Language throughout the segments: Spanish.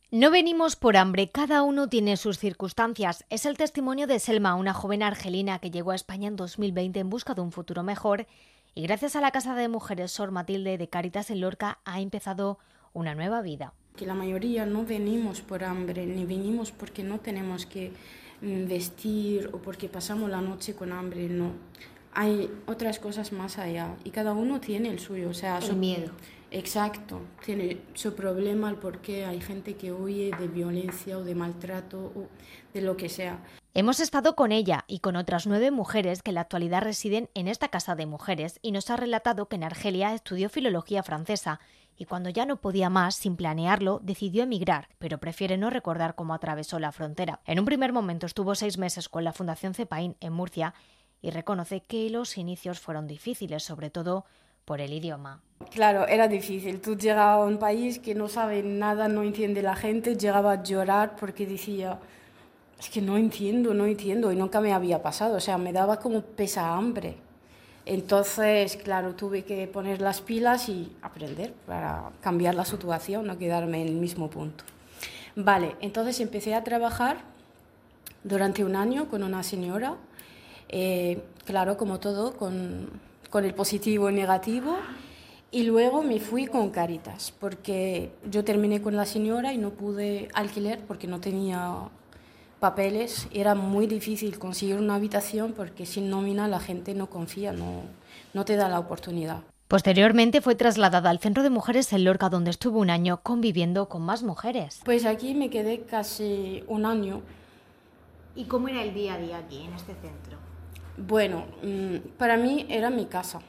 No venimos por hambre, cada uno tiene sus circunstancias. Es el testimonio de Selma, una joven argelina que llegó a España en 2020 en busca de un futuro mejor y gracias a la Casa de Mujeres Sor Matilde de Cáritas en Lorca ha empezado una nueva vida. Que la mayoría no venimos por hambre, ni venimos porque no tenemos que vestir o porque pasamos la noche con hambre, no. Hay otras cosas más allá y cada uno tiene el suyo, o sea, El miedo. Exacto, tiene su problema, el por qué hay gente que huye de violencia o de maltrato o de lo que sea. Hemos estado con ella y con otras 9 mujeres que en la actualidad residen en esta Casa de Mujeres y nos ha relatado que en Argelia estudió filología francesa y cuando ya no podía más, sin planearlo, decidió emigrar, pero prefiere no recordar cómo atravesó la frontera. En un primer momento estuvo 6 meses con la Fundación Cepain en Murcia y reconoce que los inicios fueron difíciles, sobre todo por el idioma. Claro, era difícil. Tú llegas a un país que no sabe nada, no entiende la gente, llegaba a llorar porque decía, es que no entiendo, y nunca me había pasado, o sea, me daba como pesa hambre. Entonces, claro, tuve que poner las pilas y aprender para cambiar la situación, no quedarme en el mismo punto. Vale, entonces empecé a trabajar durante un año con una señora, claro, como todo, con el positivo y negativo, y luego me fui con Cáritas, porque yo terminé con la señora y no pude alquiler porque no tenía papeles. Era muy difícil conseguir una habitación porque sin nómina la gente no confía, no te da la oportunidad. Posteriormente fue trasladada al Centro de Mujeres en Lorca, donde estuvo un año conviviendo con más mujeres. Pues aquí me quedé casi un año. ¿Y cómo era el día a día aquí, en este centro? Bueno, para mí era mi casa.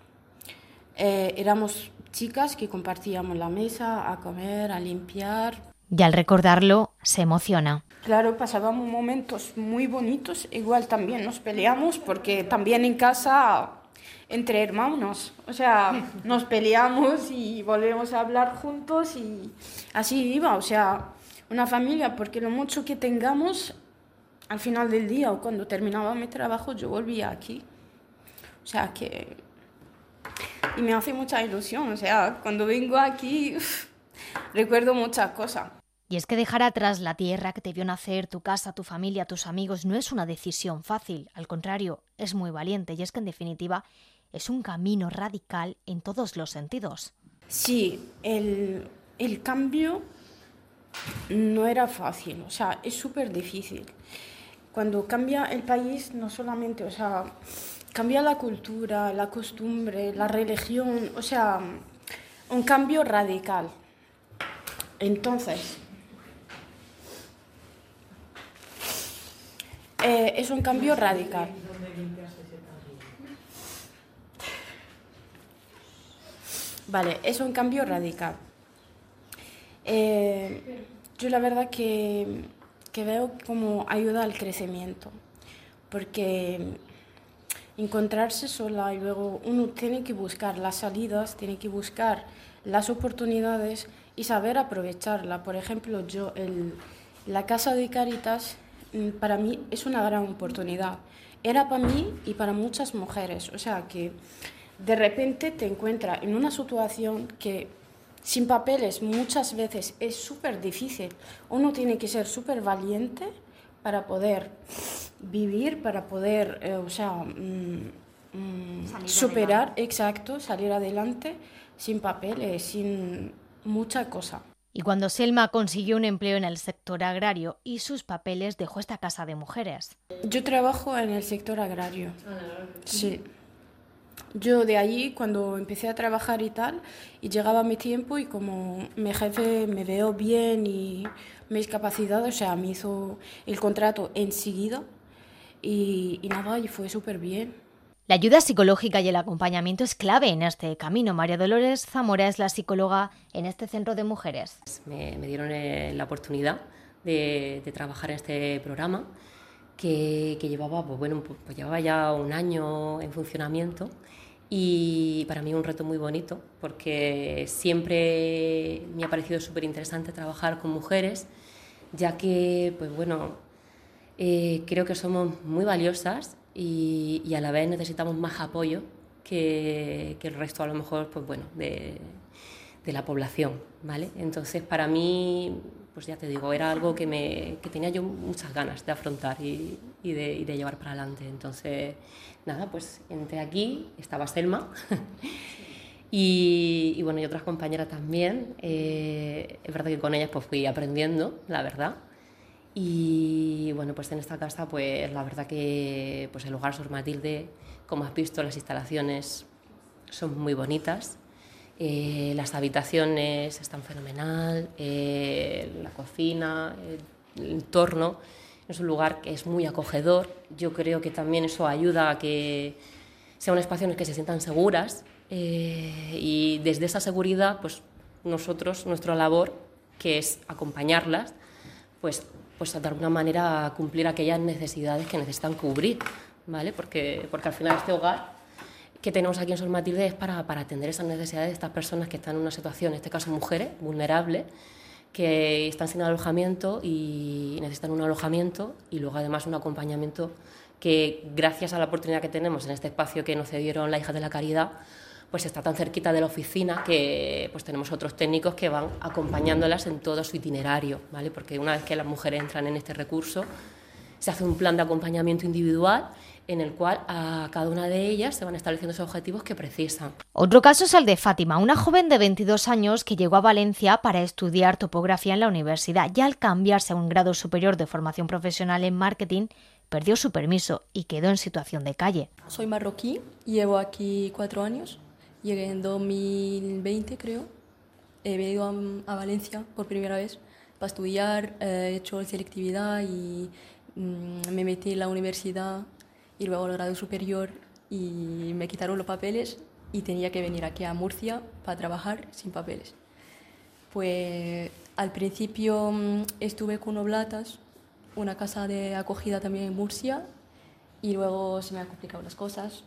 Éramos chicas que compartíamos la mesa, a comer, a limpiar. Y al recordarlo, se emociona. Claro, pasábamos momentos muy bonitos. Igual también nos peleamos porque también en casa, entre hermanos, o sea, nos peleamos y volvemos a hablar juntos y así iba, o sea, una familia, porque lo mucho que tengamos al final del día o cuando terminaba mi trabajo yo volvía aquí. O sea que... Y me hace mucha ilusión, o sea, cuando vengo aquí recuerdo muchas cosas. Y es que dejar atrás la tierra que te vio nacer, tu casa, tu familia, tus amigos, no es una decisión fácil. Al contrario, es muy valiente y es que en definitiva es un camino radical en todos los sentidos. Sí, el cambio no era fácil, o sea, es súper difícil. Cuando cambia el país, no solamente, o sea, cambia la cultura, la costumbre, la religión, o sea, un cambio radical. Entonces, es un cambio radical. Vale, es un cambio radical. Yo la verdad que veo como ayuda al crecimiento, porque encontrarse sola y luego uno tiene que buscar las salidas, tiene que buscar las oportunidades y saber aprovecharla. Por ejemplo, la Casa de Cáritas para mí es una gran oportunidad. Era para mí y para muchas mujeres. O sea que de repente te encuentras en una situación que sin papeles muchas veces es súper difícil. Uno tiene que ser súper valiente para poder vivir, para poder, superar, adelante. Exacto, salir adelante sin papeles, sin mucha cosa. Y cuando Selma consiguió un empleo en el sector agrario y sus papeles, dejó esta Casa de Mujeres. Yo trabajo en el sector agrario. Sí. Yo de allí, cuando empecé a trabajar y tal, y llegaba mi tiempo y como mi jefe me veo bien y mis capacidades, o sea, me hizo el contrato enseguida y nada, y fue súper bien. La ayuda psicológica y el acompañamiento es clave en este camino. María Dolores Zamora es la psicóloga en este centro de mujeres. Me dieron la oportunidad de trabajar en este programa que llevaba, pues llevaba ya un año en funcionamiento y para mí un reto muy bonito porque siempre me ha parecido súper interesante trabajar con mujeres, ya que creo que somos muy valiosas y a la vez necesitamos más apoyo que el resto a lo mejor de la población, ¿vale? Entonces para mí pues ya te digo, era algo que tenía yo muchas ganas de afrontar y de llevar para adelante. Entonces, nada, pues entré aquí, estaba Selma y bueno, y otras compañeras también. Es verdad que con ellas pues fui aprendiendo, la verdad. Y bueno, pues en esta casa, pues la verdad que pues el hogar Sor Matilde, como has visto, las instalaciones son muy bonitas. Las habitaciones están fenomenal, la cocina, el entorno, es un lugar que es muy acogedor. Yo creo que también eso ayuda a que sea un espacio en el que se sientan seguras y desde esa seguridad, pues nosotros, nuestra labor, que es acompañarlas, pues de alguna manera cumplir aquellas necesidades que necesitan cubrir, ¿vale? Porque al final este hogar que tenemos aquí en Sor Matilde es para atender esas necesidades de estas personas que están en una situación, en este caso mujeres, vulnerables, que están sin alojamiento y necesitan un alojamiento y luego además un acompañamiento que gracias a la oportunidad que tenemos en este espacio que nos cedieron la Hijas de la Caridad, pues está tan cerquita de la oficina que pues tenemos otros técnicos que van acompañándolas en todo su itinerario, ¿vale? Porque una vez que las mujeres entran en este recurso, se hace un plan de acompañamiento individual en el cual a cada una de ellas se van estableciendo esos objetivos que precisan. Otro caso es el de Fátima, una joven de 22 años que llegó a Valencia para estudiar topografía en la universidad y al cambiarse a un grado superior de formación profesional en marketing, perdió su permiso y quedó en situación de calle. Soy marroquí, llevo aquí 4 años, llegué en 2020 creo, he venido a Valencia por primera vez para estudiar, he hecho selectividad y me metí en la universidad y luego al grado superior y me quitaron los papeles y tenía que venir aquí a Murcia para trabajar sin papeles. Pues al principio estuve con Oblatas, una casa de acogida también en Murcia, y luego se me han complicado las cosas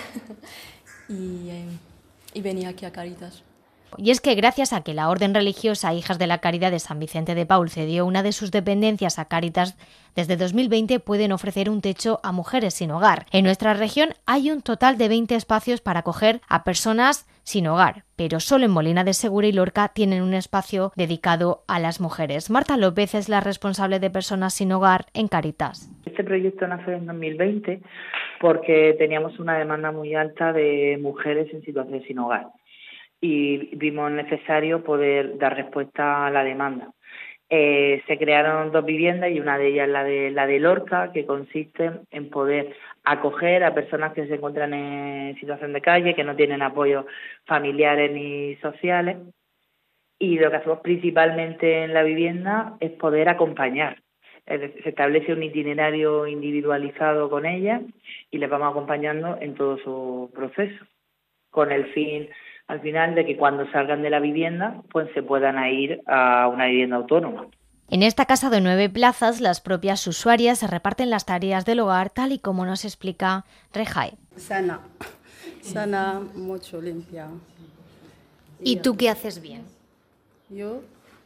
y venía aquí a Cáritas. Y es que gracias a que la orden religiosa Hijas de la Caridad de San Vicente de Paúl cedió una de sus dependencias a Cáritas, desde 2020 pueden ofrecer un techo a mujeres sin hogar. En nuestra región hay un total de 20 espacios para acoger a personas sin hogar, pero solo en Molina de Segura y Lorca tienen un espacio dedicado a las mujeres. Marta López es la responsable de personas sin hogar en Cáritas. Este proyecto nace en 2020 porque teníamos una demanda muy alta de mujeres en situación sin hogar y vimos necesario poder dar respuesta a la demanda. Se crearon 2 viviendas y una de ellas la de Lorca, que consiste en poder acoger a personas que se encuentran en situación de calle, que no tienen apoyos familiares ni sociales, y lo que hacemos principalmente en la vivienda es poder acompañar. Es decir, se establece un itinerario individualizado con ellas y les vamos acompañando en todo su proceso, con el fin al final de que cuando salgan de la vivienda pues se puedan ir a una vivienda autónoma. En esta casa de 9 plazas, las propias usuarias se reparten las tareas del hogar tal y como nos explica Rejai. Sana, mucho limpia. ¿Y tú qué haces bien? Yo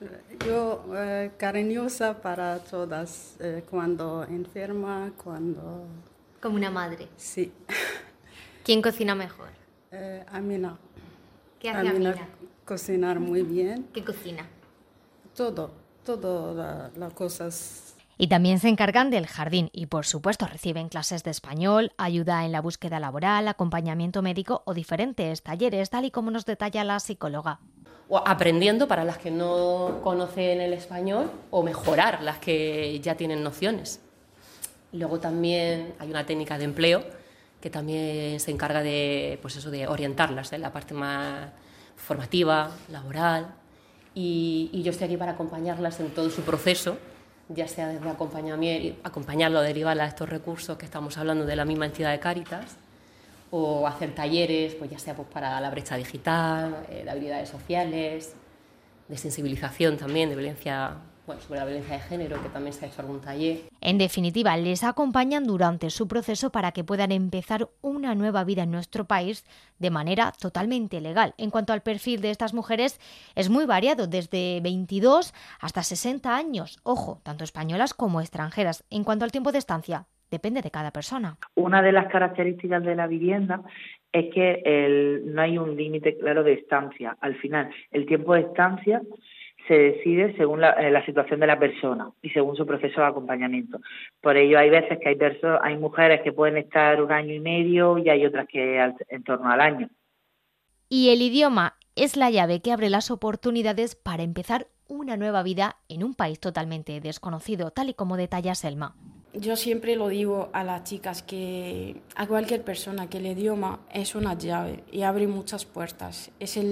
cariñosa para todas, cuando enferma, cuando... Como una madre. Sí. ¿Quién cocina mejor? Amina. ¿Qué hace Amina? Cocinar muy bien. ¿Qué cocina? Todo las cosas. Y también se encargan del jardín y, por supuesto, reciben clases de español, ayuda en la búsqueda laboral, acompañamiento médico o diferentes talleres, tal y como nos detalla la psicóloga. O aprendiendo para las que no conocen el español o mejorar las que ya tienen nociones. Y luego también hay una técnica de empleo que también se encarga de, pues eso, de orientarlas en la parte más formativa, laboral, y yo estoy aquí para acompañarlas en todo su proceso, ya sea desde acompañarlo a derivar a estos recursos que estamos hablando de la misma entidad de Cáritas, o hacer talleres, pues ya sea pues para la brecha digital, de habilidades sociales, de sensibilización también, de violencia, sobre la violencia de género, que también se ha hecho algún taller. En definitiva, les acompañan durante su proceso para que puedan empezar una nueva vida en nuestro país de manera totalmente legal. En cuanto al perfil de estas mujeres, es muy variado, desde 22 hasta 60 años. Ojo, tanto españolas como extranjeras. En cuanto al tiempo de estancia, depende de cada persona. Una de las características de la vivienda es que no hay un límite claro de estancia. Al final, el tiempo de estancia se decide según la situación de la persona y según su proceso de acompañamiento. Por ello, hay veces que hay mujeres que pueden estar 1 año y medio y hay otras que en torno al año. Y el idioma es la llave que abre las oportunidades para empezar una nueva vida en un país totalmente desconocido, tal y como detalla Selma. Yo siempre lo digo a las chicas, que a cualquier persona, que el idioma es una llave y abre muchas puertas.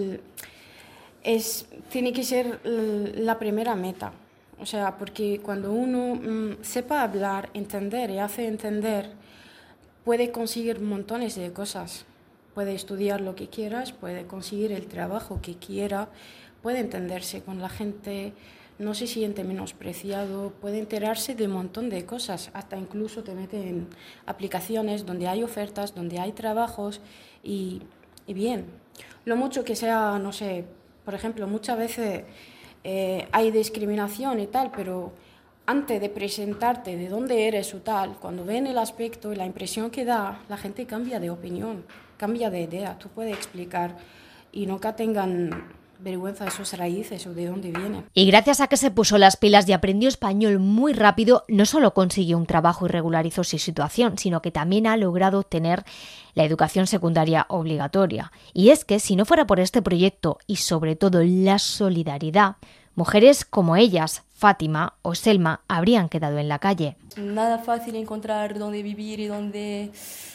Tiene que ser la primera meta. O sea, porque cuando uno sepa hablar, entender y hace entender, puede conseguir montones de cosas. Puede estudiar lo que quieras, puede conseguir el trabajo que quiera, puede entenderse con la gente, no se siente menospreciado, puede enterarse de un montón de cosas, hasta incluso te mete en aplicaciones donde hay ofertas, donde hay trabajos y bien. Lo mucho que sea, no sé, por ejemplo, muchas veces hay discriminación y tal, pero antes de presentarte de dónde eres o tal, cuando ven el aspecto y la impresión que da, la gente cambia de opinión, cambia de idea. Tú puedes explicar y nunca tengan vergüenza de sus raíces o de dónde vienen. Y gracias a que se puso las pilas y aprendió español muy rápido, no solo consiguió un trabajo y regularizó su situación, sino que también ha logrado obtener la educación secundaria obligatoria. Y es que si no fuera por este proyecto y sobre todo la solidaridad, mujeres como ellas, Fátima o Selma, habrían quedado en la calle. Nada fácil encontrar dónde vivir y dónde...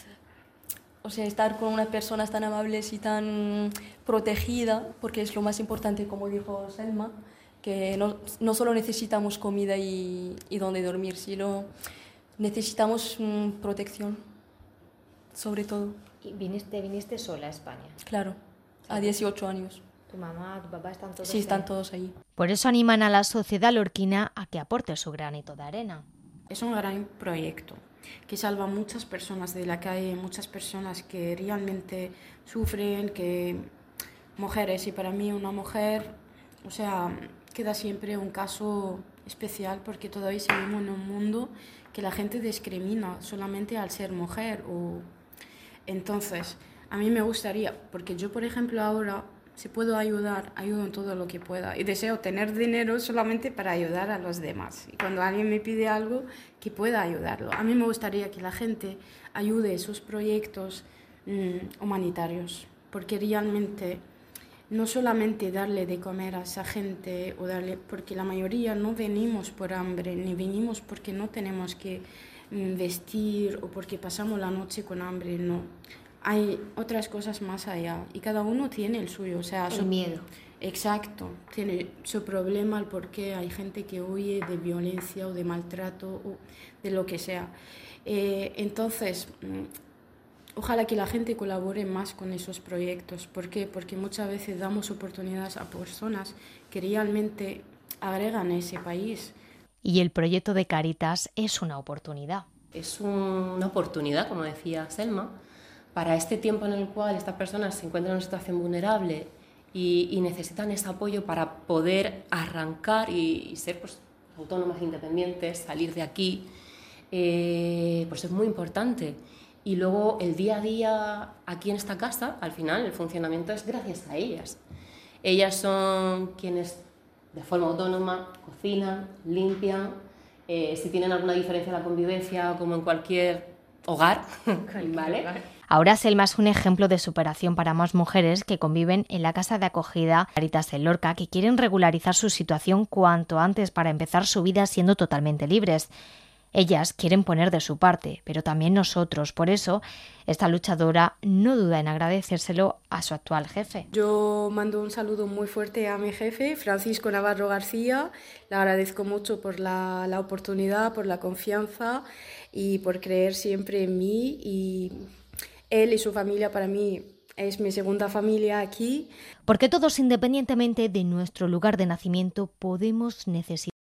O sea, estar con unas personas tan amables y tan protegidas, porque es lo más importante, como dijo Selma, que no solo necesitamos comida y dónde dormir, sino necesitamos protección, sobre todo. ¿Y viniste sola a España? Claro, a 18 años. ¿Tu mamá, tu papá están todos Sí, están todos ahí. Por eso animan a la sociedad lorquina a que aporte su granito de arena. Es un gran proyecto que salva a muchas personas de la calle, muchas personas que realmente sufren, mujeres, y para mí una mujer, o sea, queda siempre un caso especial porque todavía vivimos en un mundo que la gente discrimina solamente al ser mujer. Entonces, a mí me gustaría, porque yo, por ejemplo, ahora, si puedo ayudar, ayudo en todo lo que pueda. Y deseo tener dinero solamente para ayudar a los demás. Y cuando alguien me pide algo, que pueda ayudarlo. A mí me gustaría que la gente ayude a esos proyectos humanitarios. Porque realmente, no solamente darle de comer a esa gente, porque la mayoría no venimos por hambre, ni venimos porque no tenemos que vestir o porque pasamos la noche con hambre, no. Hay otras cosas más allá y cada uno tiene el suyo, o sea, el miedo. Exacto, tiene su problema, el por qué hay gente que huye de violencia o de maltrato o de lo que sea. Entonces, ojalá que la gente colabore más con esos proyectos. ¿Por qué? Porque muchas veces damos oportunidades a personas que realmente agregan a ese país. Y el proyecto de Cáritas es una oportunidad. Es una oportunidad, como decía Selma, para este tiempo en el cual estas personas se encuentran en una situación vulnerable y necesitan ese apoyo para poder arrancar y ser pues, autónomas, independientes, salir de aquí, pues es muy importante. Y luego el día a día aquí en esta casa, al final el funcionamiento es gracias a ellas. Ellas son quienes de forma autónoma cocinan, limpian, si tienen alguna diferencia en la convivencia, como en cualquier hogar, ¿vale? Ahora Selma es un ejemplo de superación para más mujeres que conviven en la casa de acogida Cáritas en Lorca, que quieren regularizar su situación cuanto antes para empezar su vida siendo totalmente libres. Ellas quieren poner de su parte, pero también nosotros. Por eso, esta luchadora no duda en agradecérselo a su actual jefe. Yo mando un saludo muy fuerte a mi jefe, Francisco Navarro García. Le agradezco mucho por la oportunidad, por la confianza y por creer siempre en mí. Y él y su familia para mí es mi segunda familia aquí. Porque todos, independientemente de nuestro lugar de nacimiento, podemos necesitar